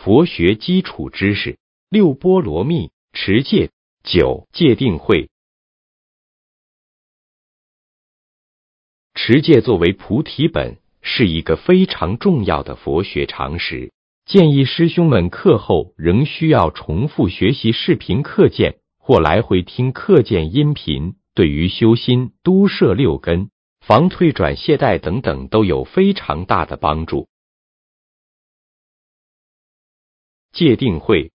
佛学基础知识：6波罗蜜、持戒、9戒定慧。持戒作为菩提本，是一个非常重要的佛学常识。建议师兄们课后仍需要重复学习视频课件或来回听课件音频，对于修心、都摄6根、防退转懈怠等等都有非常大的帮助。戒定慧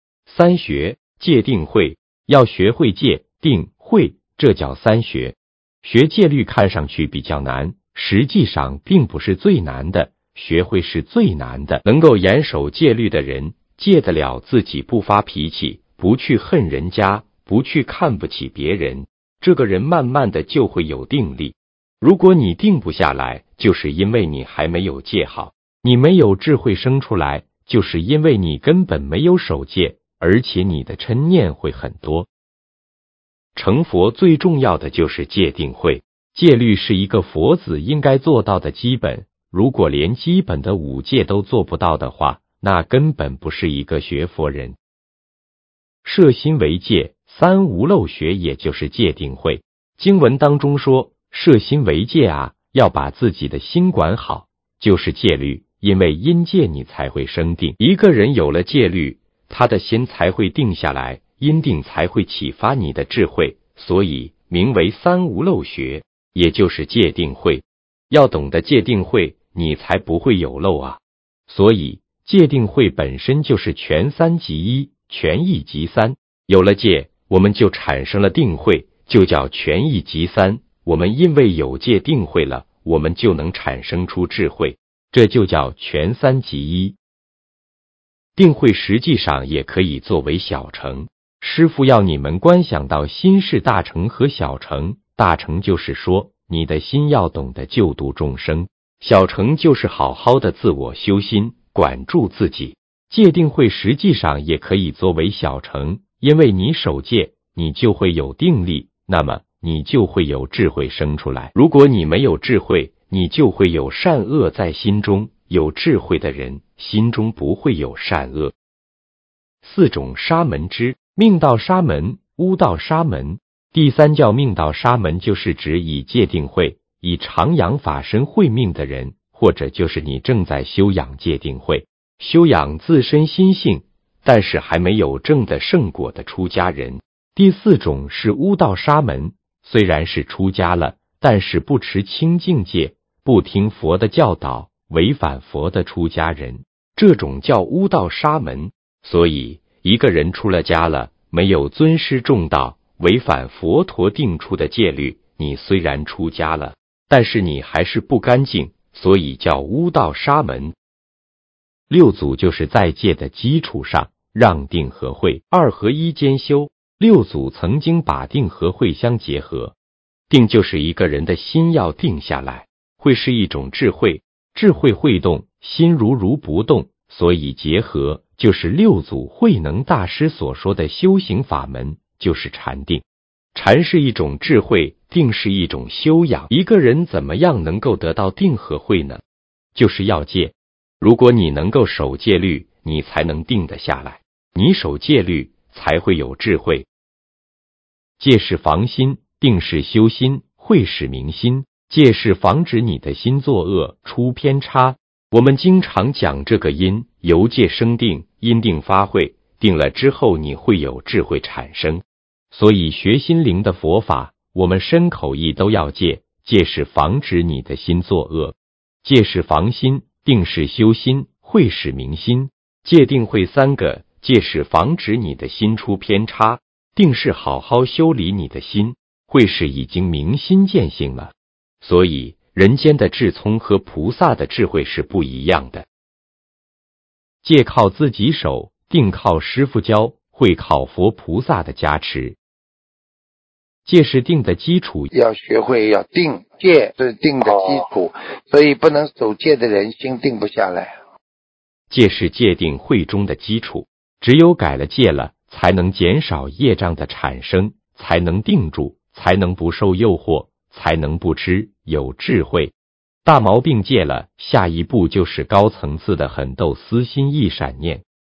，3学，戒定慧，要学会戒、定、慧，这叫3学。学戒律看上去比较难，实际上并不是最难的，学会是最难的。能够严守戒律的人，戒得了自己不发脾气，不去恨人家，不去看不起别人，这个人慢慢的就会有定力。如果你定不下来，就是因为你还没有戒好，你没有智慧生出来，就是因为你根本没有守戒，而且你的嗔念会很多。成佛最重要的就是戒定慧，戒律是一个佛子应该做到的基本，如果连基本的5戒都做不到的话，那根本不是一个学佛人。摄心为戒，3无漏学也就是戒定慧。经文当中说，摄心为戒啊，要把自己的心管好，就是戒律，因为因戒你才会生定。一个人有了戒律，他的心才会定下来，因定才会启发你的智慧，所以名为3无漏学，也就是戒定慧。要懂得戒定慧，你才不会有漏啊。所以戒定慧本身就是全3即1，全1即3。有了戒，我们就产生了定慧，就叫全1即3。我们因为有戒定慧了，我们就能产生出智慧，这就叫全3即1。定慧实际上也可以作为小乘。师父要你们观想到心是大乘和小乘，大乘就是说你的心要懂得救度众生，小乘就是好好的自我修心，管住自己。戒定慧实际上也可以作为小乘，因为你守戒，你就会有定力，那么你就会有智慧生出来。如果你没有智慧，你就会有善恶在心中，有智慧的人心中不会有善恶。4种沙门支：命道沙门、巫道沙门。第3叫命道沙门，就是指以戒定慧、以常养法身慧命的人，或者就是你正在修养戒定慧，修养自身心性，但是还没有证得圣果的出家人。第4种是巫道沙门，虽然是出家了，但是不持清净戒，不听佛的教导，违反佛的出家人，这种叫巫道沙门。所以一个人出了家了，没有尊师重道，违反佛陀定出的戒律，你虽然出家了，但是你还是不干净，所以叫巫道沙门。6祖就是在戒的基础上让定和慧2合1兼修。6祖曾经把定和慧相结合。定就是一个人的心要定下来，慧是一种智慧，智慧会动，心如不动，所以结合就是6祖慧能大师所说的修行法门，就是禅定。禅是一种智慧，定是一种修养。一个人怎么样能够得到定和慧呢？就是要戒。如果你能够守戒律，你才能定得下来，你守戒律才会有智慧。戒是防心，定是修心，慧是明心。戒是防止你的心作恶，出偏差。我们经常讲这个因，由戒生定，因定发慧，定了之后你会有智慧产生。所以学心灵的佛法，我们身口意都要戒。戒是防止你的心作恶，戒是防心，定是修心，慧是明心。戒定慧3个，戒是防止你的心出偏差，定是好好修理你的心，慧是已经明心见性了。所以人间的智聪和菩萨的智慧是不一样的。戒靠自己守，定靠师父教，慧靠佛菩萨的加持。戒是定的基础， 要学会要定，戒是定的基础，所以不能守戒的人心定不下来。 戒是戒定慧中的基础，只有改了戒了，才能减少业障的产生，才能定住，才能不受诱惑，才能不痴，有智慧。大毛病戒了，下一步就是高层次的狠斗私心意闪念。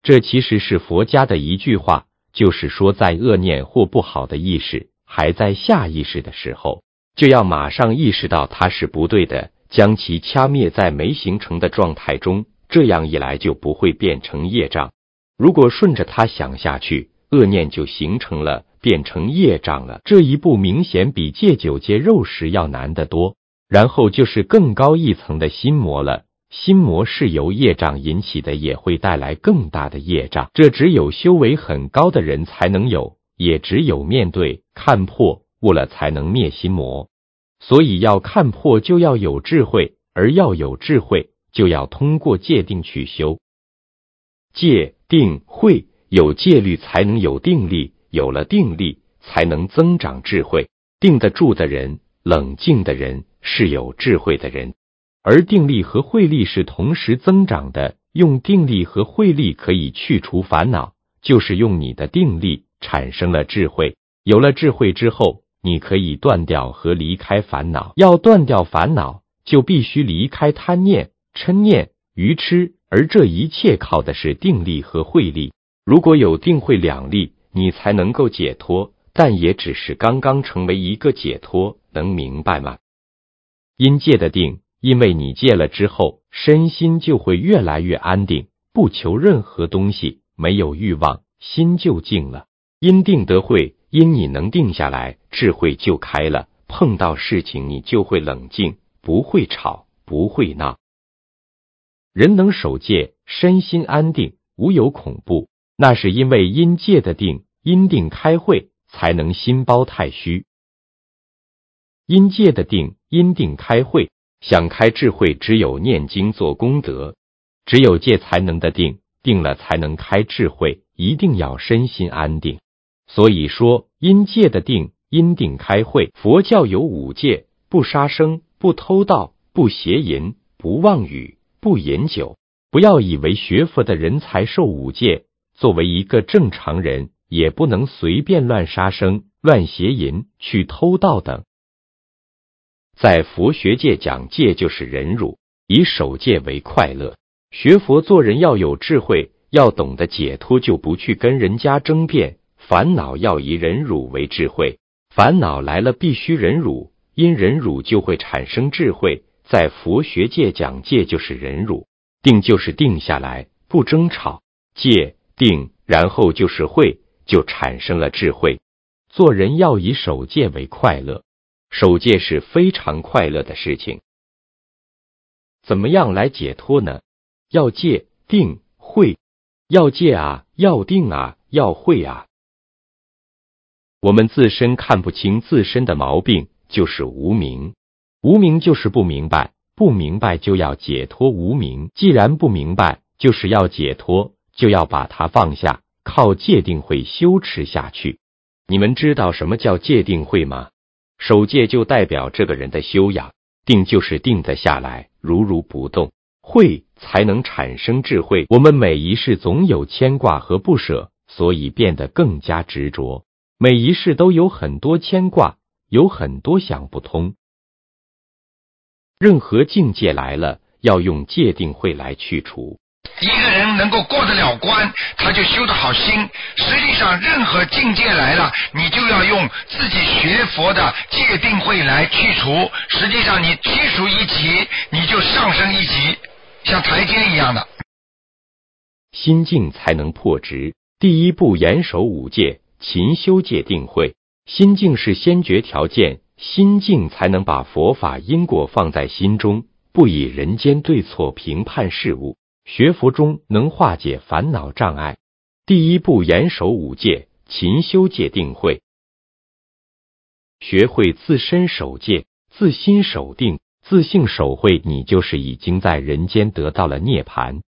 这其实是佛家的一句话，就是说在恶念或不好的意识还在下意识的时候，就要马上意识到它是不对的，将其掐灭在没形成的状态中，这样一来就不会变成业障。如果顺着它想下去，恶念就形成了，变成业障了。这一步明显比戒酒戒肉食要难得多。然后就是更高一层的心魔了，心魔是由业障引起的，也会带来更大的业障，这只有修为很高的人才能有，也只有面对看破悟了才能灭心魔。所以要看破就要有智慧，而要有智慧就要通过戒定去修。戒定慧，有戒律才能有定力，有了定力才能增长智慧。定得住的人，冷静的人，是有智慧的人。而定力和慧力是同时增长的，用定力和慧力可以去除烦恼，就是用你的定力产生了智慧。有了智慧之后，你可以断掉和离开烦恼。要断掉烦恼，就必须离开贪念、嗔念、愚痴，而这一切靠的是定力和慧力。如果有定慧两力，你才能够解脱，但也只是刚刚成为一个解脱，能明白吗？因戒的定，因为你戒了之后，身心就会越来越安定，不求任何东西，没有欲望，心就静了。因定得慧，因你能定下来，智慧就开了，碰到事情你就会冷静，不会吵，不会闹。人能守戒，身心安定，无有恐怖，那是因为因戒的定，因定开慧，才能心包太虚。因戒的定，因定开慧，想开智慧只有念经做功德，只有戒才能的定，定了才能开智慧，一定要身心安定。所以说因戒的定，因定开慧。佛教有五戒：不杀生，不偷盗，不邪淫，不妄语，不饮酒。不要以为学佛的人才受五戒，作为一个正常人，也不能随便乱杀生、乱邪淫、去偷盗等。在佛学界讲戒就是忍辱，以守戒为快乐。学佛做人要有智慧，要懂得解脱，就不去跟人家争辩。烦恼要以忍辱为智慧，烦恼来了必须忍辱，因忍辱就会产生智慧。在佛学界讲戒就是忍辱，定就是定下来，不争吵。戒定，然后就是慧，就产生了智慧。做人要以守戒为快乐。守戒是非常快乐的事情。怎么样来解脱呢？要戒定慧，要戒啊，要定啊，要慧啊。我们自身看不清自身的毛病，就是无明。无明就是不明白，不明白就要解脱无明。既然不明白，就是要解脱，就要把它放下，靠戒定慧修持下去。你们知道什么叫戒定慧吗？守戒就代表这个人的修养，定就是定得下来，如如不动，慧才能产生智慧。我们每一世总有牵挂和不舍，所以变得更加执着。每一世都有很多牵挂，有很多想不通。任何境界来了，要用戒定慧来去除。 一个人能够过得了关，他就修得好心。实际上任何境界来了，你就要用自己学佛的戒定慧来去除。实际上你去除一级，你就上升一级，像台阶一样的。 心境才能破执。第一步严守五戒，勤修戒定慧。心境是先决条件，心境才能把佛法因果放在心中，不以人间对错评判事物。学佛中能化解烦恼障碍。第一步严守五戒，勤修戒定慧。学会自身守戒，自心守定，自性守慧，你就是已经在人间得到了涅槃。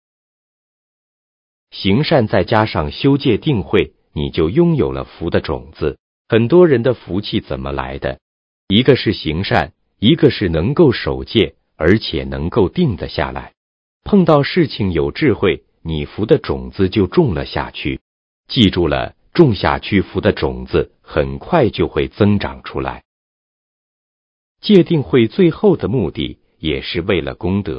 行善再加上修戒定慧，你就拥有了福的种子。很多人的福气怎么来的？一个是行善，一个是能够守戒，而且能够定得下来。碰到事情有智慧，你福的种子就种了下去。记住了，种下去福的种子很快就会增长出来。戒定慧最后的目的也是为了功德。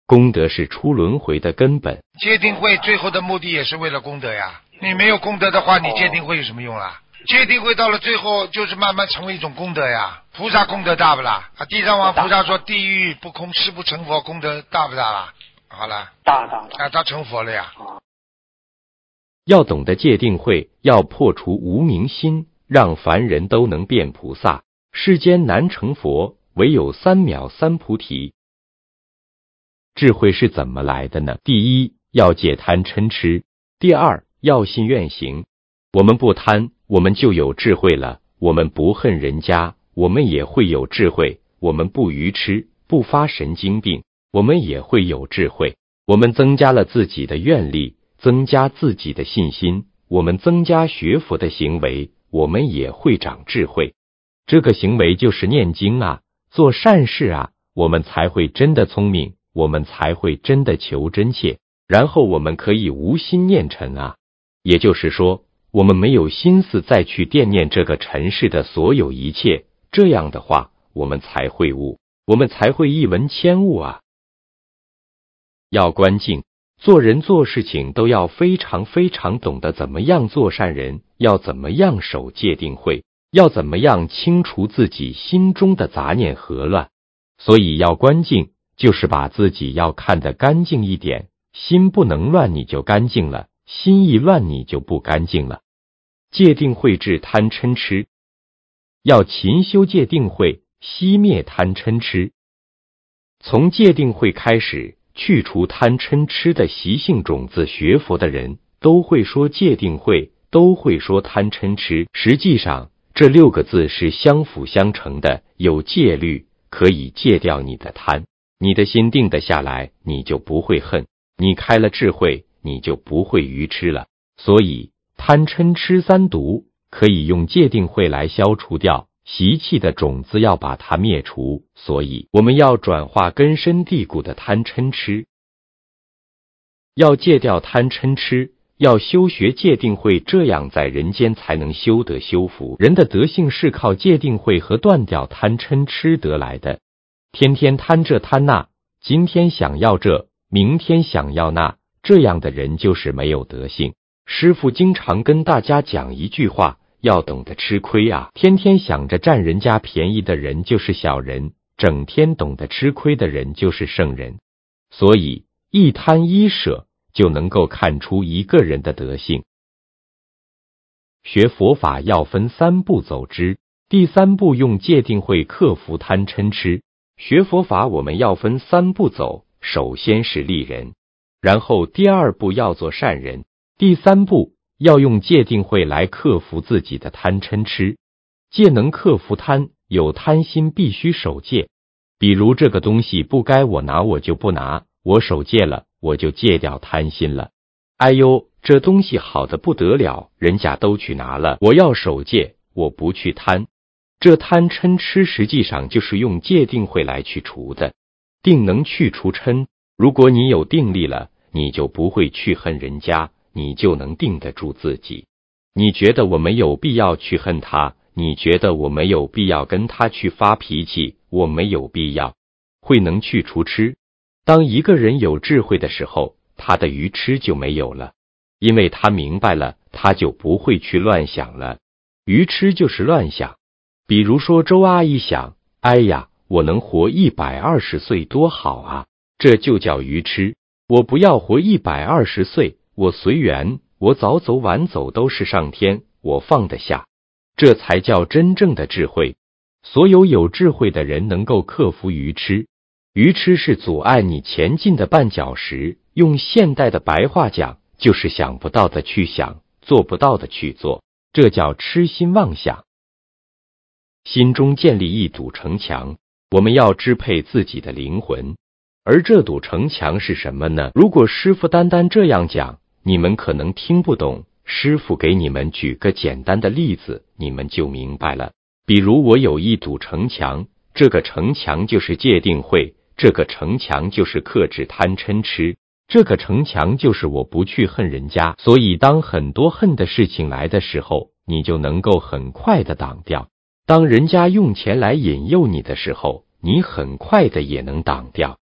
功德是出轮回的根本。 戒定慧最后的目的也是为了功德呀，你没有功德的话，你戒定慧有什么用啦？戒定慧到了最后就是慢慢成为一种功德呀。菩萨功德大不啦？地藏王菩萨说地狱不空，誓不成佛，功德大不大啦？好了， 大他成佛了呀。 要懂得戒定慧，要破除无明心，让凡人都能变菩萨。世间难成佛，唯有3秒3菩提。智慧是怎么来的呢？第一，要戒贪嗔痴；第二，要信愿行。我们不贪，我们就有智慧了；我们不恨人家，我们也会有智慧；我们不愚痴，不发神经病，我们也会有智慧。我们增加了自己的愿力，增加自己的信心，我们增加学佛的行为，我们也会长智慧。这个行为就是念经啊，做善事啊，我们才会真的聪明，我们才会真的求真切，然后我们可以无心念尘啊。也就是说，我们没有心思再去惦念这个尘世的所有一切，这样的话，我们才会悟，我们才会一闻千悟啊。要观境，做人做事情都要非常非常懂得怎么样做善人，要怎么样守戒定慧，要怎么样清除自己心中的杂念和乱。所以要观境，就是把自己要看得干净一点，心不能乱你就干净了，心一乱你就不干净了。戒定慧治贪嗔痴，要勤修戒定慧，熄灭贪嗔痴。从戒定慧开始，去除贪嗔痴的习性种子，学佛的人都会说戒定慧，都会说贪嗔痴。实际上，这6个字是相辅相成的，有戒律可以戒掉你的贪，你的心定得下来，你就不会恨，你开了智慧，你就不会愚痴了。所以贪嗔痴3毒可以用戒定慧来消除掉，习气的种子要把它灭除，所以我们要转化根深蒂固的贪嗔痴，要戒掉贪嗔痴，要修学戒定慧，这样在人间才能修得修福。人的德性是靠戒定慧和断掉贪嗔痴得来的。天天贪这贪那，今天想要这，明天想要那，这样的人就是没有德性。师父经常跟大家讲一句话，要懂得吃亏啊！天天想着占人家便宜的人就是小人，整天懂得吃亏的人就是圣人。所以一贪一舍就能够看出一个人的德性。学佛法要分3步走之，第3步用戒定慧克服贪嗔痴。学佛法我们要分3步走，首先是利人，然后第2步要做善人，第3步要用戒定慧来克服自己的贪嗔痴。戒能克服贪，有贪心必须守戒。比如这个东西不该我拿，我就不拿，我守戒了，我就戒掉贪心了。哎呦，这东西好的不得了，人家都去拿了，我要守戒，我不去贪。这贪嗔痴实际上就是用戒定慧来去除的。定能去除嗔，如果你有定力了，你就不会去恨人家，你就能定得住自己。你觉得我没有必要去恨他，你觉得我没有必要跟他去发脾气，我没有必要。慧能去除痴。当一个人有智慧的时候，他的愚痴就没有了，因为他明白了，他就不会去乱想了。愚痴就是乱想。比如说周阿姨想，哎呀，我能活120岁多好啊，这就叫愚痴。我不要活120岁，我随缘，我早走晚走都是上天，我放得下，这才叫真正的智慧。所有有智慧的人能够克服愚痴。愚痴是阻碍你前进的绊脚石，用现代的白话讲，就是想不到的去想，做不到的去做，这叫痴心妄想。心中建立一堵城墙，我们要支配自己的灵魂。而这堵城墙是什么呢？如果师父单单这样讲，你们可能听不懂。师父给你们举个简单的例子，你们就明白了。比如我有一堵城墙，这个城墙就是戒定慧，这个城墙就是克制贪嗔痴，这个城墙就是我不去恨人家。所以当很多恨的事情来的时候，你就能够很快的挡掉。当人家用钱来引诱你的时候，你很快的也能挡掉。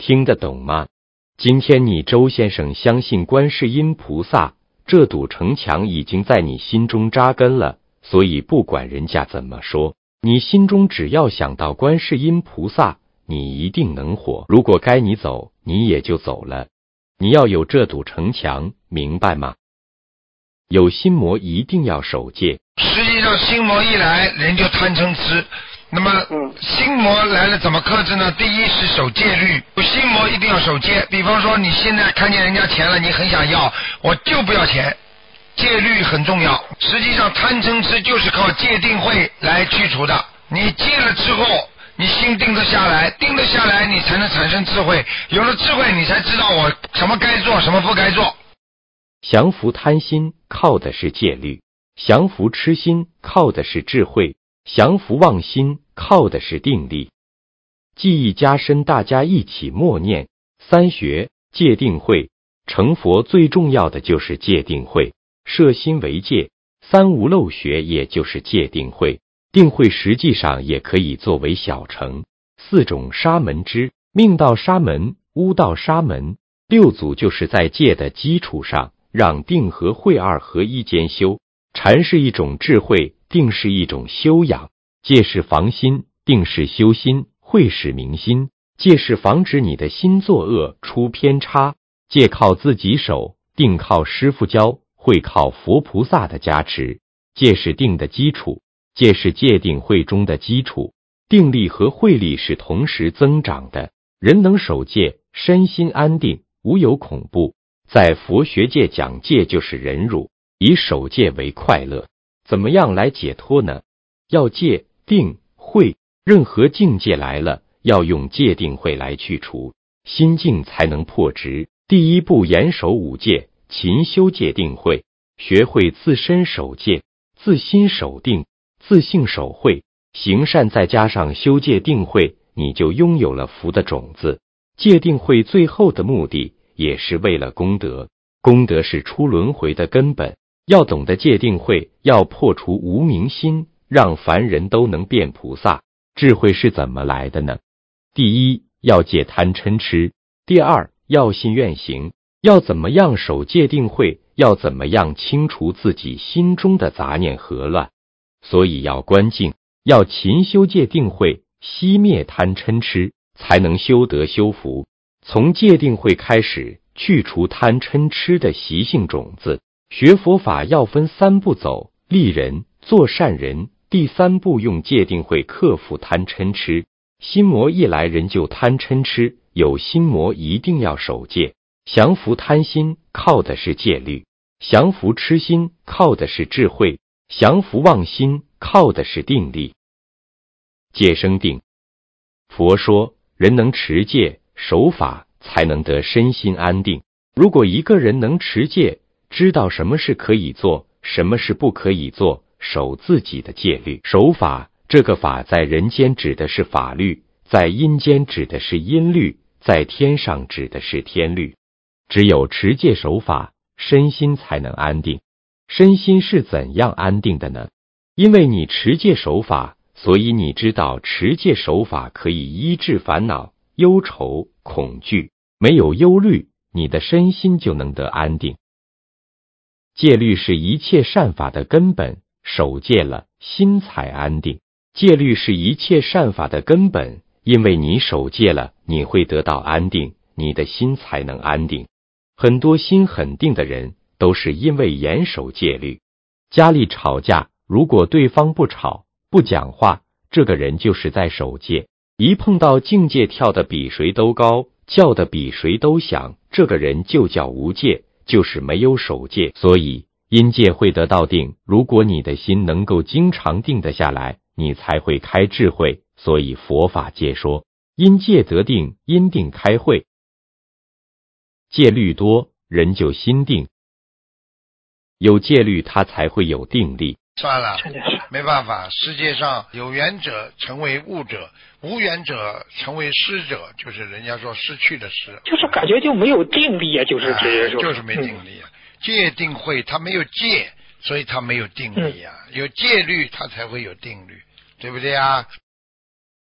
听得懂吗？今天你周先生相信观世音菩萨，这堵城墙已经在你心中扎根了，所以不管人家怎么说，你心中只要想到观世音菩萨，你一定能活。如果该你走，你也就走了。你要有这堵城墙，明白吗？有心魔一定要守戒。 实际上心魔一来，人就贪嗔痴。那么心魔来了怎么克制呢？第一是守戒律，心魔一定要守戒。比方说你现在看见人家钱了，你很想要，我就不要钱，戒律很重要。实际上贪嗔痴就是靠戒定慧来去除的。你戒了之后，你心定得下来，定得下来，你才能产生智慧。有了智慧，你才知道我什么该做，什么不该做。 降服贪心靠的是戒律，降服痴心靠的是智慧，降服妄心靠的是定力。记忆加深，大家一起默念三学戒定慧。成佛最重要的就是戒定慧，摄心为戒，三无漏学也就是戒定慧。定慧实际上也可以作为小乘，四种沙门支：命道沙门、巫道沙门。六祖就是在戒的基础上，让定和慧二合一兼修。禅是一种智慧，定是一种修养。戒是防心，定是修心，慧是明心。戒是防止你的心作恶出偏差，戒靠自己守，定靠师父教，慧靠佛菩萨的加持。戒是定的基础，戒是戒定慧中的基础。定力和慧力是同时增长的。人能守戒，身心安定，无有恐怖。在佛学界讲戒就是忍辱，以守戒为快乐。怎么样来解脱呢？要戒定慧，任何境界来了，要用戒定慧来去除，心境才能破执。第一步，严守五戒，勤修戒定慧，学会自身守戒，自心守定，自性守慧，行善再加上修戒定慧，你就拥有了福的种子。戒定慧最后的目的也是为了功德，功德是出轮回的根本。要懂得戒定慧，要破除无明心，让凡人都能变菩萨。智慧是怎么来的呢？第一，要戒贪嗔痴；第二，要信愿行。要怎么样守戒定慧？要怎么样清除自己心中的杂念和乱？所以要观境，要勤修戒定慧，熄灭贪嗔痴，才能修德修福。从戒定慧开始，去除贪嗔痴的习性种子。学佛法要分三步走：利人、做善人。第三步用戒定慧克服贪嗔痴。心魔一来，人就贪嗔痴，有心魔一定要守戒。降服贪心靠的是戒律，降服痴心靠的是智慧，降服妄心靠的是定力。戒生定。佛说，人能持戒守法，才能得身心安定。如果一个人能持戒，知道什么是可以做，什么是不可以做，守自己的戒律。守法，这个法在人间指的是法律，在阴间指的是阴律，在天上指的是天律。只有持戒守法，身心才能安定。身心是怎样安定的呢？因为你持戒守法，所以你知道持戒守法可以医治烦恼、忧愁、恐惧。没有忧虑，你的身心就能得安定。戒律是一切善法的根本，守戒了，心才安定。戒律是一切善法的根本，因为你守戒了，你会得到安定，你的心才能安定。很多心很定的人，都是因为严守戒律。家里吵架，如果对方不吵，不讲话，这个人就是在守戒。一碰到境界，跳得比谁都高，叫得比谁都响，这个人就叫无戒，就是没有守戒。所以因戒会得到定，如果你的心能够经常定得下来，你才会开智慧。所以佛法界说，因戒得定，因定开慧。戒律多，人就心定，有戒律他才会有定力。 算了，没办法，世界上有缘者成为悟者，无缘者成为失者，就是人家说失去的失， 就是感觉就没有定力啊，就是这些， 就是没定力啊。戒定慧，他没有戒，所以他没有定力啊。有戒律，他才会有定律，对不对啊？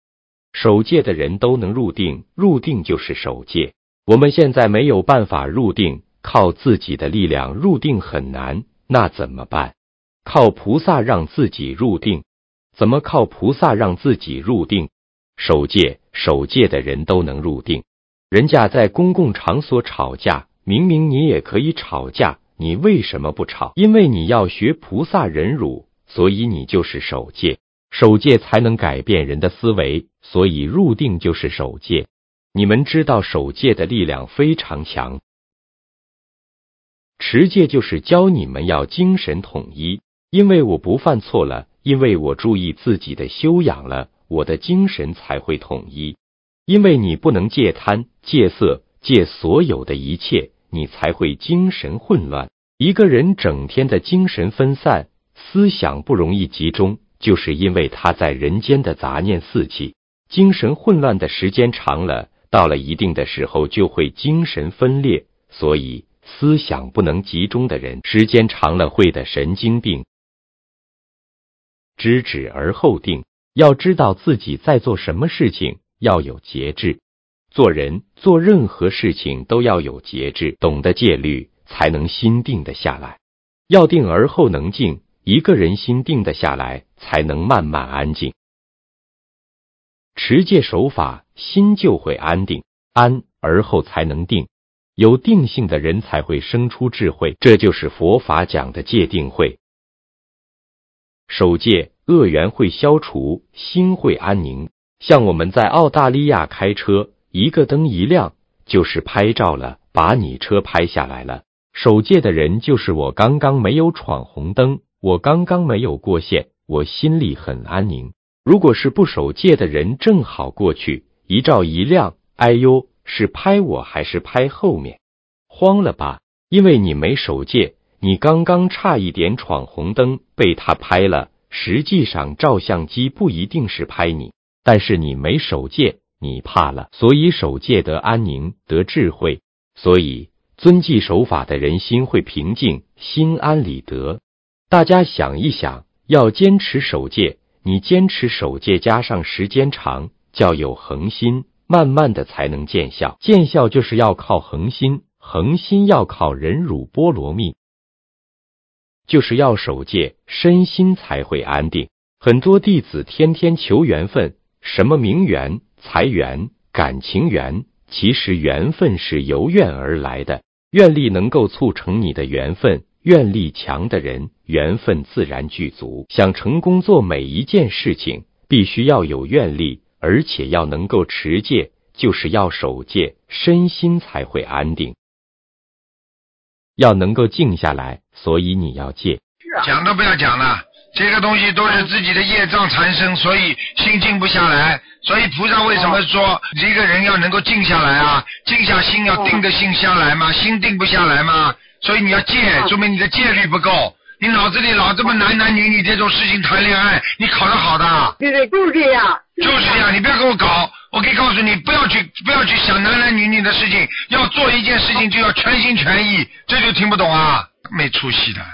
守戒的人都能入定，入定就是守戒。我们现在没有办法入定，靠自己的力量入定很难，那怎么办？靠菩萨让自己入定。怎么靠菩萨让自己入定？守戒的人都能入定。人家在公共场所吵架，明明你也可以吵架，你为什么不吵？因为你要学菩萨忍辱，所以你就是守戒。守戒才能改变人的思维，所以入定就是守戒。你们知道守戒的力量非常强。持戒就是教你们要精神统一，因为我不犯错了，因为我注意自己的修养了，我的精神才会统一。因为你不能戒贪、戒色、戒所有的一切，你才会精神混乱。一个人整天的精神分散，思想不容易集中，就是因为他在人间的杂念四起，精神混乱的时间长了，到了一定的时候就会精神分裂，所以思想不能集中的人，时间长了会得神经病。知止而后定，要知道自己在做什么事情，要有节制。做人做任何事情都要有节制，懂得戒律，才能心定得下来。要定而后能静，一个人心定得下来，才能慢慢安静。持戒守法，心就会安定，安而后才能定。有定性的人才会生出智慧，这就是佛法讲的戒定慧。守戒，恶缘会消除，心会安宁。像我们在澳大利亚开车，一个灯一亮，就是拍照了，把你车拍下来了。守戒的人就是我刚刚没有闯红灯，我刚刚没有过线，我心里很安宁。如果是不守戒的人正好过去，一照一亮，哎呦，是拍我还是拍后面？慌了吧？因为你没守戒，你刚刚差一点闯红灯，被他拍了，实际上照相机不一定是拍你，但是你没守戒，你怕了，所以守戒得安宁，得智慧。所以遵纪守法的人心会平静，心安理得。大家想一想，要坚持守戒，你坚持守戒加上时间长，叫有恒心，慢慢的才能见效。见效就是要靠恒心，恒心要靠忍辱波罗蜜，就是要守戒，身心才会安定。很多弟子天天求缘分，什么名缘、财缘、感情缘，其实缘分是由愿而来的，愿力能够促成你的缘分，愿力强的人，缘分自然具足。想成功做每一件事情，必须要有愿力，而且要能够持戒，就是要守戒，身心才会安定。要能够静下来，所以你要戒。 讲都不要讲了，这个东西都是自己的业障缠身，所以心静不下来。所以菩萨为什么说一个人要能够静下来啊？静下心，要定的心下来嘛，心定不下来嘛，所以你要戒，说明你的戒律不够。你脑子里老这么男女女这种事情谈恋爱，你考得好的？ 对对，就是这样。 就是这样，你不要跟我搞。我可以告诉你，不要去想男女的事情，要做一件事情就要全心全意，这就听不懂啊，没出息的。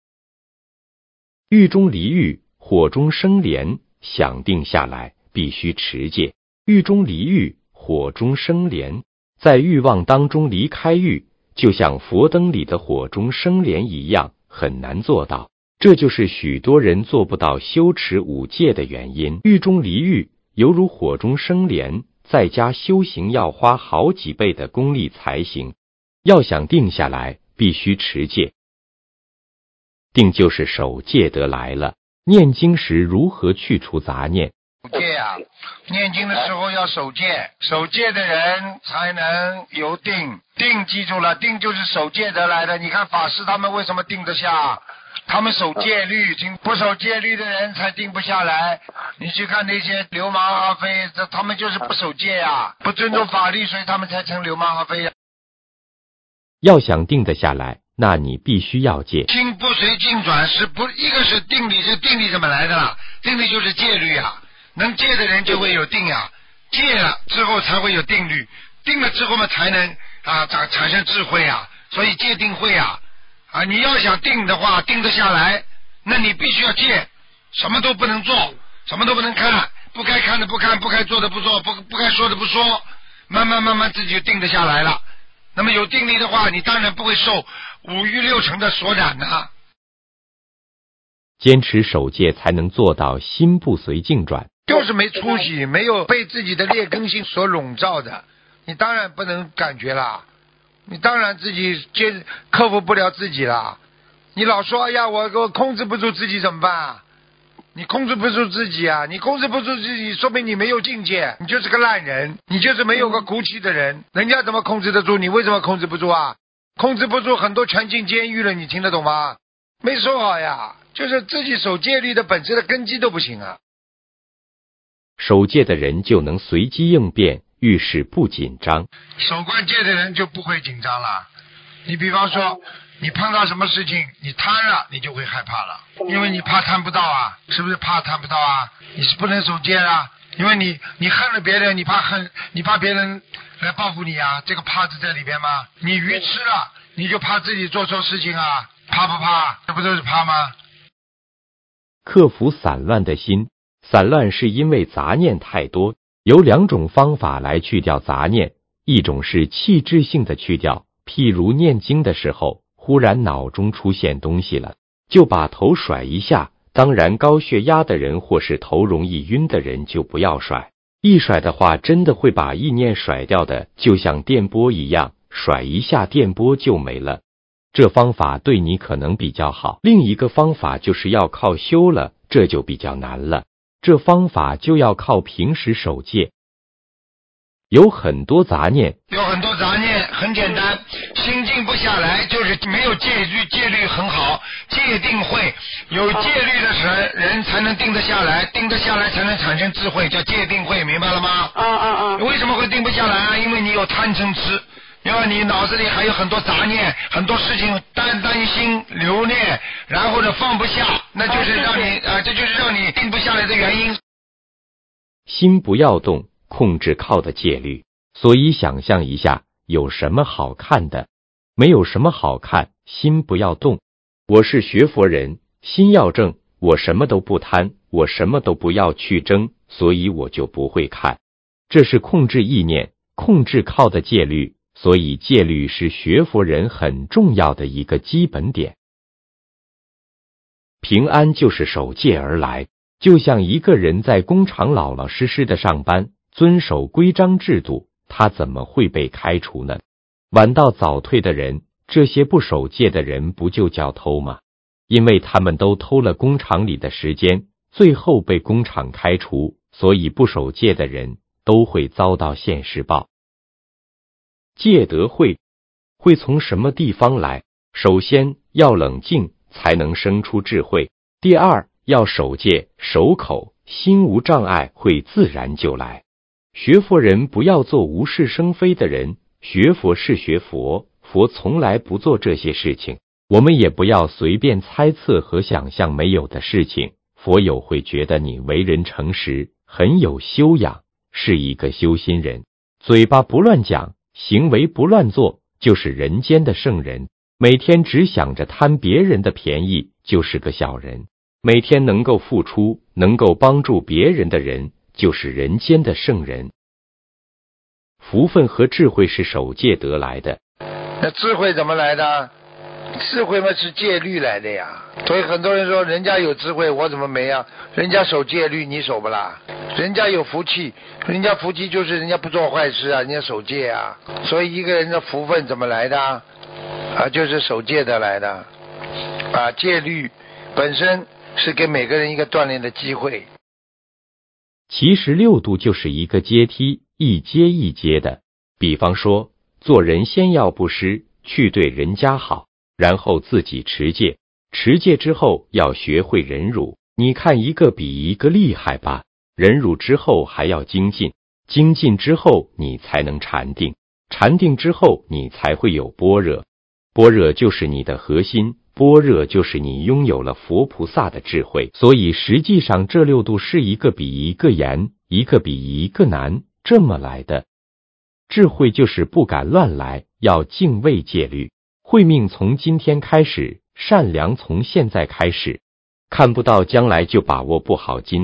狱中离狱，火中生莲，想定下来必须持戒。狱中离狱，火中生莲，在欲望当中离开狱，就像佛灯里的火中生莲一样，很难做到。这就是许多人做不到修持五戒的原因。狱中离狱犹如火中生莲，在家修行要花好几倍的功力才行。要想定下来，必须持戒。定就是守戒得来了。念经时如何去除杂念？ 守戒啊，念经的时候要守戒，守戒的人才能有定。定记住了，定就是守戒得来的。你看法师他们为什么定得下？他们守戒律，不守戒律的人才定不下来。你去看那些流氓阿飞，他们就是不守戒啊，不尊重法律，所以他们才成流氓阿飞啊。 要想定得下来，那你必须要戒。 心不随境转，是不一个是定力，这定力怎么来的啦？定力就是戒律啊，能戒的人就会有定啊，戒了之后才会有定律，定了之后嘛才能产生智慧啊，所以戒定慧啊。你要想定的话，定得下来，那你必须要戒，什么都不能做，什么都不能看， 不该看的不看，不该做的不做，不该说的不说，慢慢自己就定得下来了。那么有定力的话，你当然不会受五欲六尘的所染啊。 坚持守戒才能做到心不随境转。 就是没出息，没有被自己的劣根性所笼罩的，你当然不能感觉啦，你当然自己克服不了自己啦。你老说哎呀我控制不住自己怎么办？你控制不住自己啊，你控制不住自己，说明你没有境界，你就是个烂人，你就是没有个骨气的人。人家怎么控制得住，你为什么控制不住啊？控制不住，很多全进监狱了，你听得懂吗？没说好呀，就是自己守戒律的本质的根基都不行啊。 守戒的人就能随机应变，遇事不紧张。 守惯戒的人就不会紧张了。你比方说你碰到什么事情你贪了，你就会害怕了，因为你怕贪不到啊，是不是怕贪不到啊？你是不能守戒啊，因为你恨了别人，你怕别人来报复你啊，这个怕字在里边吗？你愚痴了，你就怕自己做错事情啊，怕不怕？这不都是怕吗？ 克服散乱的心，散乱是因为杂念太多，有2种方法来去掉杂念，一种是气质性的去掉，譬如念经的时候，忽然脑中出现东西了，就把头甩一下，当然高血压的人或是头容易晕的人就不要甩，一甩的话真的会把意念甩掉的，就像电波一样，甩一下电波就没了。这方法对你可能比较好，另一个方法就是要靠修了，这就比较难了。这方法就要靠平时守戒。有很多杂念很简单，心静不下来，就是没有戒律很好，戒定慧，有戒律的人才能定得下来，定得下来才能产生智慧，叫戒定慧，明白了吗？为什么会定不下来啊？因为你有贪嗔痴，因为你脑子里还有很多杂念，很多事情担心留念，然后呢放不下，那就是让你这就是让你定不下来的原因。心不要动，控制靠的戒律。所以想象一下，有什么好看的？没有什么好看，心不要动。我是学佛人，心要正，我什么都不贪，我什么都不要去争，所以我就不会看。这是控制意念，控制靠的戒律，所以戒律是学佛人很重要的一个基本点。平安就是守戒而来，就像一个人在工厂老老实实的上班，遵守规章制度，他怎么会被开除呢？晚到早退的人，这些不守戒的人不就叫偷吗？因为他们都偷了工厂里的时间，最后被工厂开除，所以不守戒的人都会遭到现世报。戒得慧，会从什么地方来？首先要冷静，才能生出智慧。第二，要守戒守口，心无障碍，会自然就来。学佛人不要做无事生非的人，学佛是学佛，佛从来不做这些事情。我们也不要随便猜测和想象没有的事情，佛友会觉得你为人诚实，很有修养，是一个修心人。嘴巴不乱讲，行为不乱做，就是人间的圣人。每天只想着贪别人的便宜，就是个小人。每天能够付出，能够帮助别人的人，就是人间的圣人。福分和智慧是守戒得来的。 那智慧怎么来的？智慧嘛是戒律来的呀。所以很多人说人家有智慧，我怎么没啊？人家守戒律，你守不啦？人家有福气，人家福气就是人家不做坏事啊，人家守戒啊。所以一个人的福分怎么来的啊？就是守戒得来的啊。戒律本身是给每个人一个锻炼的机会。 其实六度就是一个阶梯，一阶一阶的。比方说，做人先要布施，去对人家好，然后自己持戒，持戒之后要学会忍辱。你看一个比一个厉害吧，忍辱之后还要精进，精进之后你才能禅定，禅定之后你才会有般若，般若就是你的核心，般若就是你拥有了佛菩萨的智慧。所以实际上这六度是一个比一个严，一个比一个难，这么来的。智慧就是不敢乱来，要敬畏戒律。慧命从今天开始，善良从现在开始。看不到将来就把握不好今天，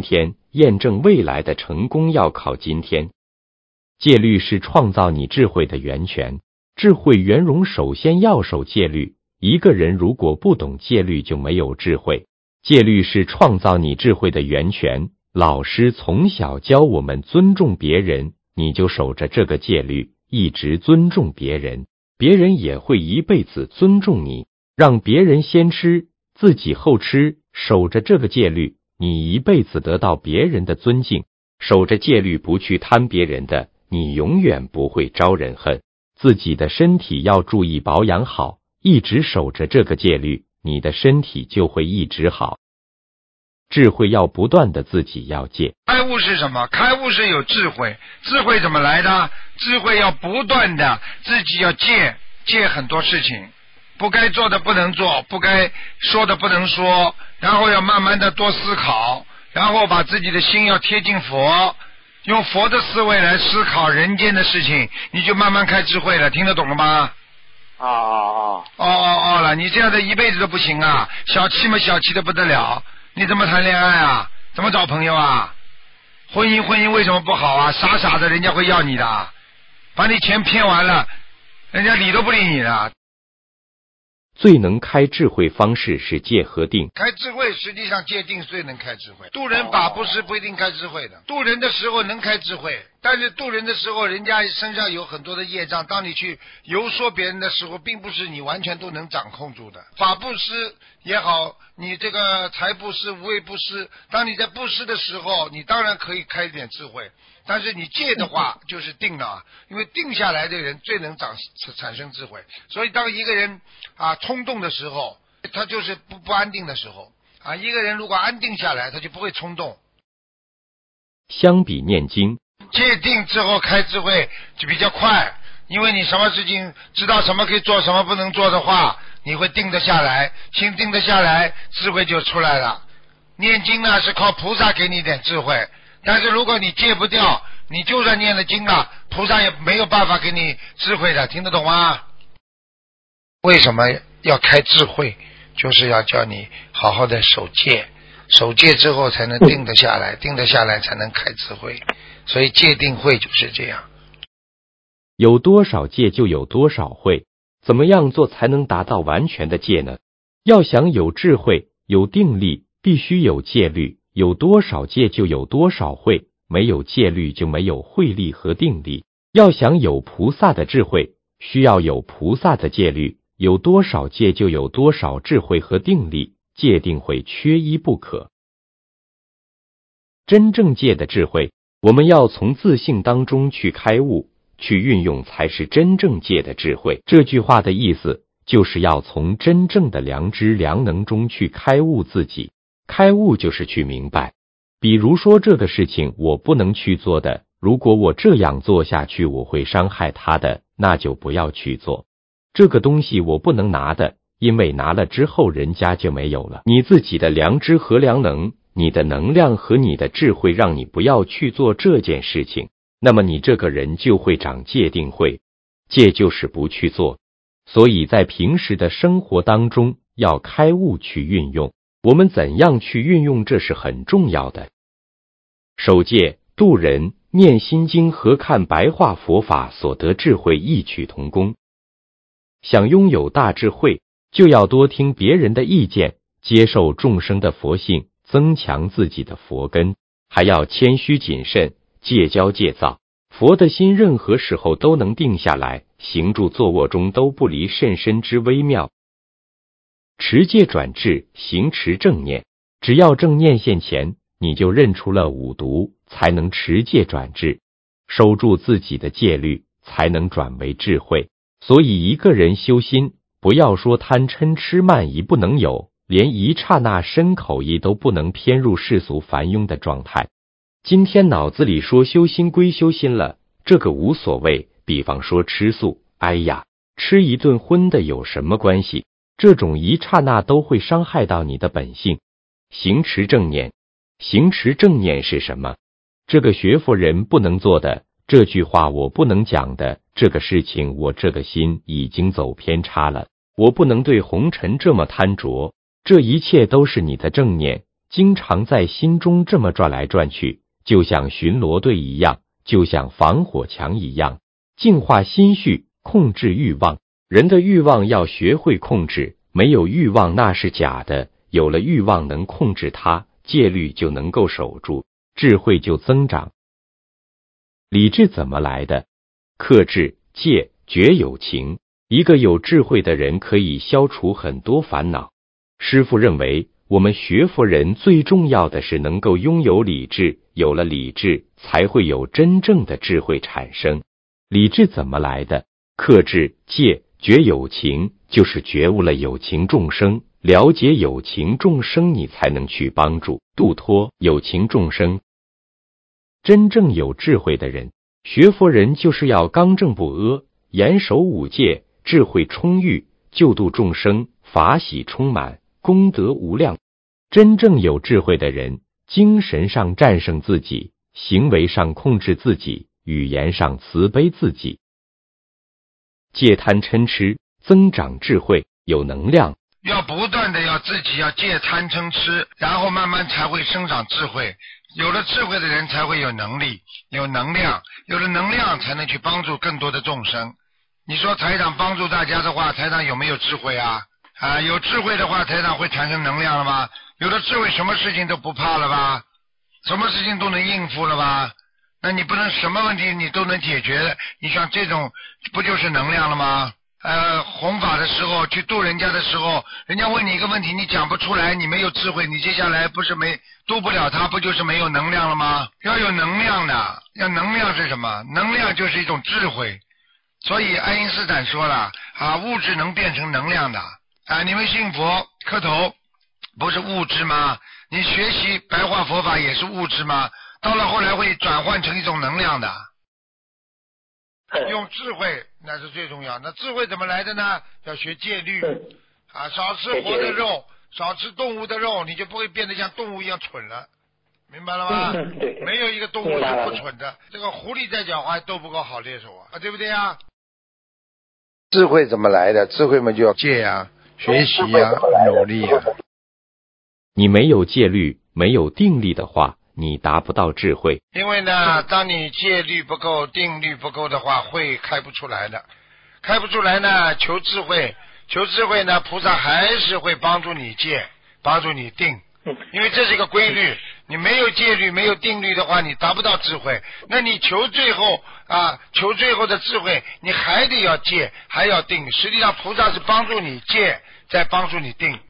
验证未来的成功要靠今天。戒律是创造你智慧的源泉，智慧圆融首先要守戒律。一个人如果不懂戒律，就没有智慧。戒律是创造你智慧的源泉。老师从小教我们尊重别人，你就守着这个戒律，一直尊重别人，别人也会一辈子尊重你。让别人先吃，自己后吃，守着这个戒律，你一辈子得到别人的尊敬。守着戒律不去贪别人的，你永远不会招人恨。自己的身体要注意保养好，一直守着这个戒律，你的身体就会一直好。智慧要不断的自己要戒。 开悟是什么？开悟是有智慧。智慧怎么来的？智慧要不断的自己要戒很多事情，不该做的不能做，不该说的不能说，然后要慢慢的多思考，然后把自己的心要贴近佛，用佛的思维来思考人间的事情，你就慢慢开智慧了。听得懂了吗？了，你这样的一辈子都不行啊！小气嘛，小气的不得了。你怎么谈恋爱啊？怎么找朋友啊？婚姻为什么不好啊？傻傻的人家会要你的，把你钱骗完了，人家理都不理你的。 最能开智慧方式是戒和定。 开智慧实际上戒定最能开智慧。渡人法布施不一定开智慧的，渡人的时候能开智慧，但是渡人的时候人家身上有很多的业障，当你去游说别人的时候，并不是你完全都能掌控住的。法布施也好，你这个财布施、无畏布施，当你在布施的时候，你当然可以开一点智慧，但是你戒的话就是定了，因为定下来的人最能产生智慧。所以当一个人冲动的时候，他就是不安定的时候一个人如果安定下来，他就不会冲动。 相比念经， 戒定之后开智慧就比较快，因为你什么事情知道什么可以做，什么不能做的话，你会定得下来，心定得下来，智慧就出来了。念经呢是靠菩萨给你点智慧，但是如果你戒不掉，你就算念了经了，菩萨也没有办法给你智慧的，听得懂吗？为什么要开智慧？就是要叫你好好的守戒，守戒之后才能定得下来，定得下来才能开智慧，所以戒定慧就是这样。 有多少戒就有多少慧，怎么样做才能达到完全的戒呢？要想有智慧、有定力，必须有戒律，有多少戒就有多少慧，没有戒律就没有慧力和定力。要想有菩萨的智慧，需要有菩萨的戒律，有多少戒就有多少智慧和定力，戒定慧缺一不可。真正戒的智慧，我们要从自性当中去开悟，去运用，才是真正戒的智慧。这句话的意思就是要从真正的良知良能中去开悟自己。开悟就是去明白，比如说这个事情我不能去做的，如果我这样做下去我会伤害他的，那就不要去做。这个东西我不能拿的，因为拿了之后人家就没有了。你自己的良知和良能，你的能量和你的智慧让你不要去做这件事情，那么你这个人就会长戒定慧。戒就是不去做，所以在平时的生活当中要开悟去运用。我们怎样去运用，这是很重要的。守戒、度人、念心经和看白话佛法所得智慧异曲同工。想拥有大智慧，就要多听别人的意见，接受众生的佛性，增强自己的佛根，还要谦虚谨慎，戒骄戒躁。佛的心任何时候都能定下来，行住坐卧中都不离甚深之微妙。持戒转智，行持正念，只要正念现前，你就认出了五毒，才能持戒转智。守住自己的戒律，才能转为智慧。所以一个人修心，不要说贪嗔痴慢疑不能有，连一刹那身口意都不能偏入世俗凡庸的状态。今天脑子里说修心归修心了，这个无所谓，比方说吃素，哎呀，吃一顿荤的有什么关系？这种一刹那都会伤害到你的本性。行持正念，行持正念是什么？这个学佛人不能做的，这句话我不能讲的，这个事情我这个心已经走偏差了，我不能对红尘这么贪着，这一切都是你的正念， 经常在心中这么转来转去，就像巡逻队一样，就像防火墙一样，净化心绪，控制欲望。人的欲望要学会控制，没有欲望那是假的，有了欲望能控制它，戒律就能够守住，智慧就增长。理智怎么来的？克制、戒、绝有情。一个有智慧的人可以消除很多烦恼。师父认为，我们学佛人最重要的是能够拥有理智，有了理智，才会有真正的智慧产生。理智怎么来的？克制、戒、绝有情，就是觉悟了有情众生，了解有情众生，你才能去帮助、度脱有情众生。真正有智慧的人，学佛人就是要刚正不阿，严守五戒，智慧充裕，救度众生，法喜充满，功德无量。真正有智慧的人，精神上战胜自己，行为上控制自己，语言上慈悲自己。戒贪嗔痴，增长智慧，有能量。 要不断的要自己要戒贪嗔痴，然后慢慢才会生长智慧。有了智慧的人才会有能力，有能量，有了能量才能去帮助更多的众生。你说台长帮助大家的话，台长有没有智慧啊？有智慧的话，台长会产生能量了吗？有了智慧，什么事情都不怕了吧？什么事情都能应付了吧？那你不能什么问题你都能解决，你像这种不就是能量了吗？弘法的时候，去度人家的时候，人家问你一个问题，你讲不出来，你没有智慧，你接下来不是度不了他，不就是没有能量了吗？要有能量的，要能量是什么？能量就是一种智慧。所以爱因斯坦说了物质能变成能量的你们信佛磕头不是物质吗？你学习白话佛法也是物质吗？到了后来会转换成一种能量的。用智慧那是最重要。那智慧怎么来的呢？要学戒律少吃活的肉，少吃动物的肉，你就不会变得像动物一样蠢了，明白了吗？没有一个动物是不蠢的。这个狐狸再狡猾都不够好猎手对不对啊？ 智慧怎么来的？智慧嘛就要戒学习努力你没有戒律，没有定力的话，你达不到智慧。 因为呢，当你戒律不够，定律不够的话，会开不出来的。开不出来呢，求智慧呢，菩萨还是会帮助你戒，帮助你定。因为这是一个规律，你没有戒律，没有定律的话，你达不到智慧。那你求最后的智慧，你还得要戒，还要定。实际上菩萨是帮助你戒，再帮助你定。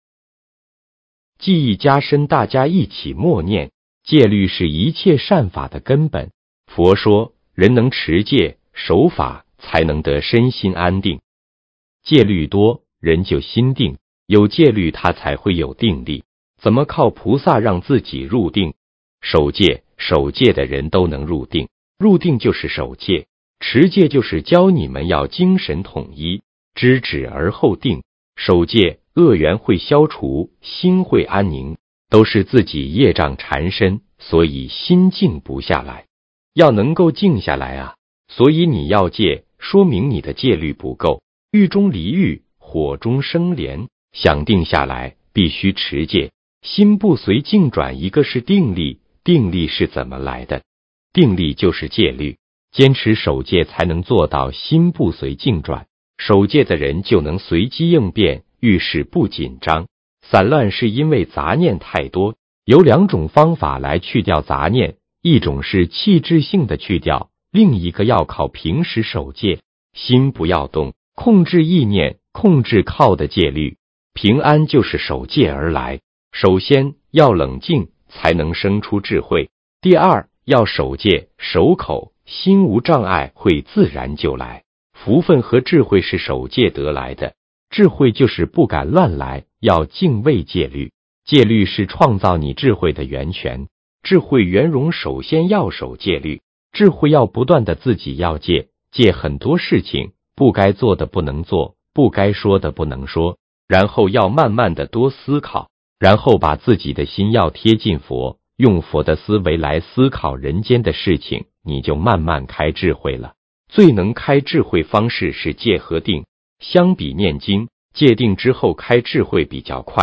记忆加深，大家一起默念。戒律是一切善法的根本。佛说，人能持戒守法，才能得身心安定。戒律多，人就心定，有戒律他才会有定力。怎么靠菩萨让自己入定？守戒的人都能入定，入定就是守戒，持戒就是教你们要精神统一，知止而后定。守戒，恶缘会消除，心会安宁，都是自己业障缠身，所以心静不下来。要能够静下来所以你要戒，说明你的戒律不够。狱中离狱，火中生莲，想定下来必须持戒。心不随境转，一个是定力，定力是怎么来的？定力就是戒律，坚持守戒才能做到心不随境转。守戒的人就能随机应变，遇事不紧张。散乱是因为杂念太多，有两种方法来去掉杂念，一种是气质性的去掉，另一个要靠平时守戒，心不要动，控制意念，控制靠的戒律。平安就是守戒而来。首先要冷静，才能生出智慧。第二，要守戒守口，心无障碍，会自然就来。福分和智慧是守戒得来的，智慧就是不敢乱来，要敬畏戒律。戒律是创造你智慧的源泉，智慧圆融首先要守戒律。智慧要不断的自己要戒很多事情，不该做的不能做，不该说的不能说，然后要慢慢的多思考，然后把自己的心要贴近佛，用佛的思维来思考人间的事情，你就慢慢开智慧了。最能开智慧方式是戒和定，相比念经，戒定之后开智慧比较快。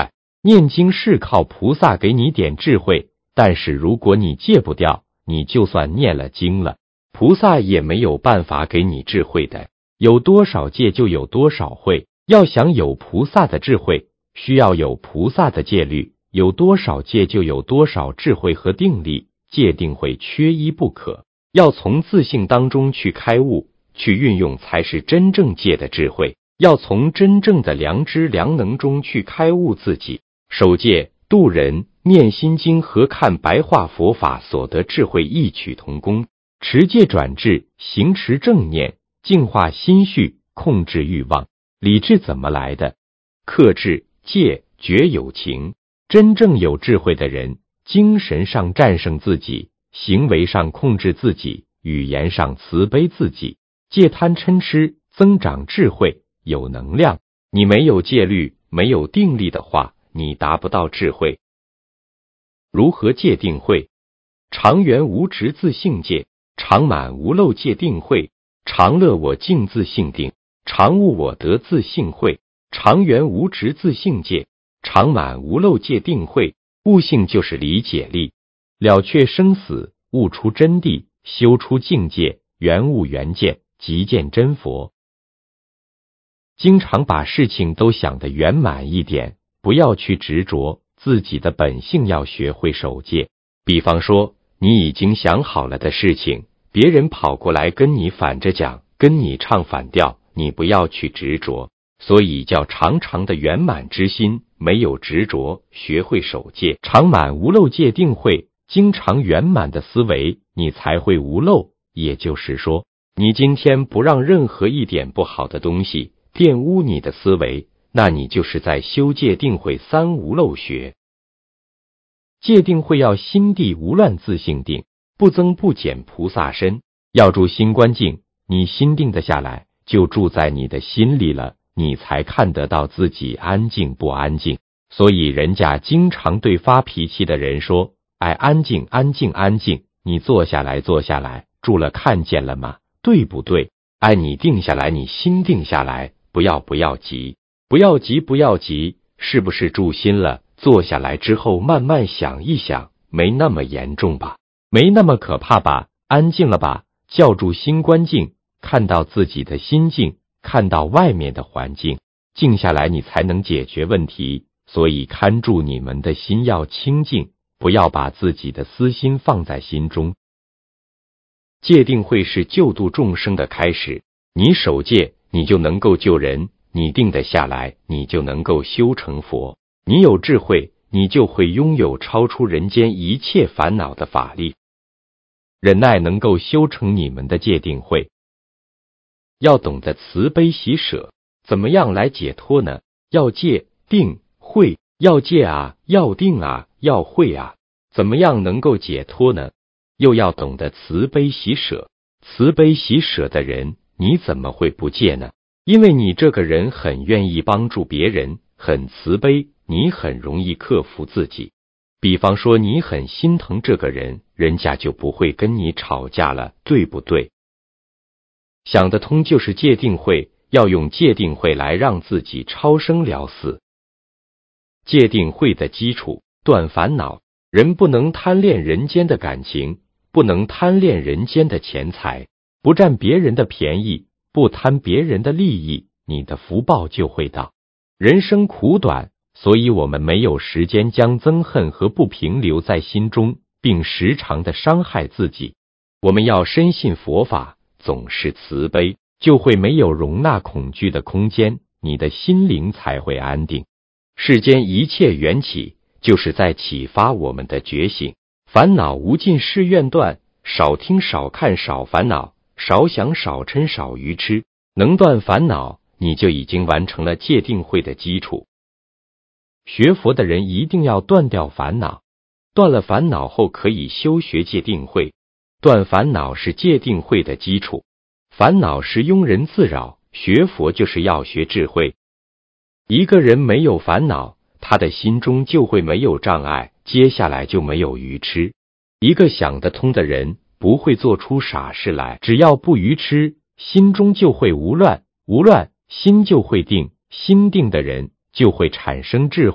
念经是靠菩萨给你点智慧，但是如果你戒不掉，你就算念了经了，菩萨也没有办法给你智慧的。有多少戒就有多少慧，要想有菩萨的智慧，需要有菩萨的戒律，有多少戒就有多少智慧和定力，戒定慧缺一不可。要从自性当中去开悟，去运用才是真正戒的智慧。要从真正的良知良能中去开悟自己。守戒、度人、念心经和看白话佛法所得智慧异曲同工。持戒转智，行持正念，净化心绪，控制欲望。理智怎么来的？克制、戒、绝有情。真正有智慧的人，精神上战胜自己，行为上控制自己，语言上慈悲自己，戒贪嗔痴，增长智慧，有能量。你没有戒律，没有定力的话，你达不到智慧。如何戒定慧？常圆无执自性戒，常满无漏戒定慧，常乐我净自性定，常悟我得自性慧。常圆无执自性戒，常满无漏戒定慧。悟性就是理解力，了却生死，悟出真谛，修出境界，圆悟圆见，即见真佛。经常把事情都想得圆满一点，不要去执着，自己的本性要学会守戒。比方说，你已经想好了的事情，别人跑过来跟你反着讲，跟你唱反调，你不要去执着。所以叫常常的圆满之心，没有执着，学会守戒，常满无漏戒定慧。经常圆满的思维，你才会无漏。也就是说，你今天不让任何一点不好的东西玷污你的思维，那你就是在修戒定慧三无漏学。戒定慧要心地无乱自性定，不增不减菩萨身。要住心观境，你心定得下来，就住在你的心里了，你才看得到自己安静不安静。所以人家经常对发脾气的人说，哎，安静安静安静，你坐下来坐下来，住了看见了吗？对不对？哎，你定下来，你心定下来，不要急，不要急不要急，是不是住心了？坐下来之后慢慢想一想，没那么严重吧？没那么可怕吧？安静了吧？叫住心观境，看到自己的心境，看到外面的环境，静下来你才能解决问题。所以看住你们的心要清净，不要把自己的私心放在心中。戒定慧是救度众生的开始，你守戒，你就能够救人，你定得下来，你就能够修成佛。你有智慧，你就会拥有超出人间一切烦恼的法力。忍耐能够修成你们的戒定慧。要懂得慈悲喜舍，怎么样来解脱呢？要戒定慧，要戒啊，要定啊，要慧啊，怎么样能够解脱呢？又要懂得慈悲喜舍。慈悲喜舍的人，你怎么会不戒呢？因为你这个人很愿意帮助别人，很慈悲，你很容易克服自己。比方说你很心疼这个人，人家就不会跟你吵架了，对不对？想得通就是戒定慧，要用戒定慧来让自己超生了死。戒定慧的基础，断烦恼。人不能贪恋人间的感情，不能贪恋人间的钱财，不占别人的便宜，不贪别人的利益，你的福报就会到。人生苦短，所以我们没有时间将憎恨和不平留在心中，并时常的伤害自己。我们要深信佛法，总是慈悲，就会没有容纳恐惧的空间，你的心灵才会安定。世间一切缘起，就是在启发我们的觉醒。烦恼无尽誓愿断，少听少看少烦恼，少想少嗔少愚痴。能断烦恼，你就已经完成了戒定慧的基础。学佛的人一定要断掉烦恼，断了烦恼后可以修学戒定慧。断烦恼是戒定慧的基础。烦恼是庸人自扰，学佛就是要学智慧。一个人没有烦恼，他的心中就会没有障碍，接下来就没有愚痴。一个想得通的人不会做出傻事来，只要不愚痴，心中就会无乱，无乱心就会定，心定的人就会产生智慧，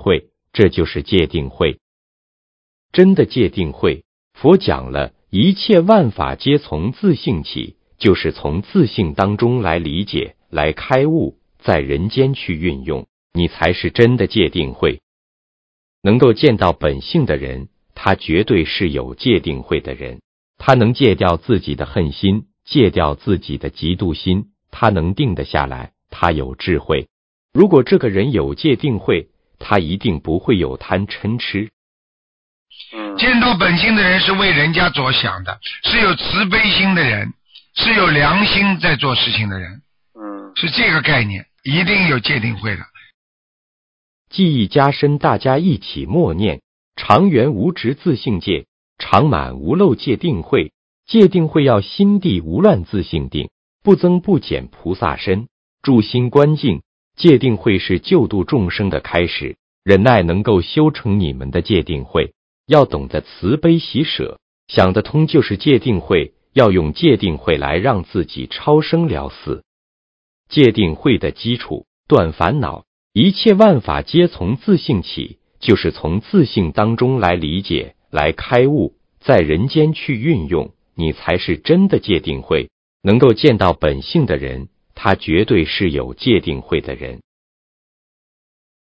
这就是戒定慧。真的戒定慧，佛讲了，一切万法皆从自性起，就是从自性当中来理解，来开悟，在人间去运用，你才是真的戒定慧。能够见到本性的人，他绝对是有戒定慧的人，他能戒掉自己的恨心，戒掉自己的嫉妒心，他能定得下来，他有智慧。如果这个人有戒定慧，他一定不会有贪嗔痴。 见到本性的人是为人家着想的，是有慈悲心的人，是有良心在做事情的人，是这个概念，一定有戒定慧的。 记忆加深，大家一起默念：常圆无执自性戒，常满无漏戒定慧。戒定慧要心地无乱自性定，不增不减菩萨身，住心观境。戒定慧是救度众生的开始，忍耐能够修成你们的戒定慧。要懂得慈悲喜舍，想得通就是戒定慧，要用戒定慧来让自己超生了死。戒定慧的基础，断烦恼，一切万法皆从自性起，就是从自性当中来理解，来开悟，在人间去运用，你才是真的戒定慧。能够见到本性的人，他绝对是有戒定慧的人。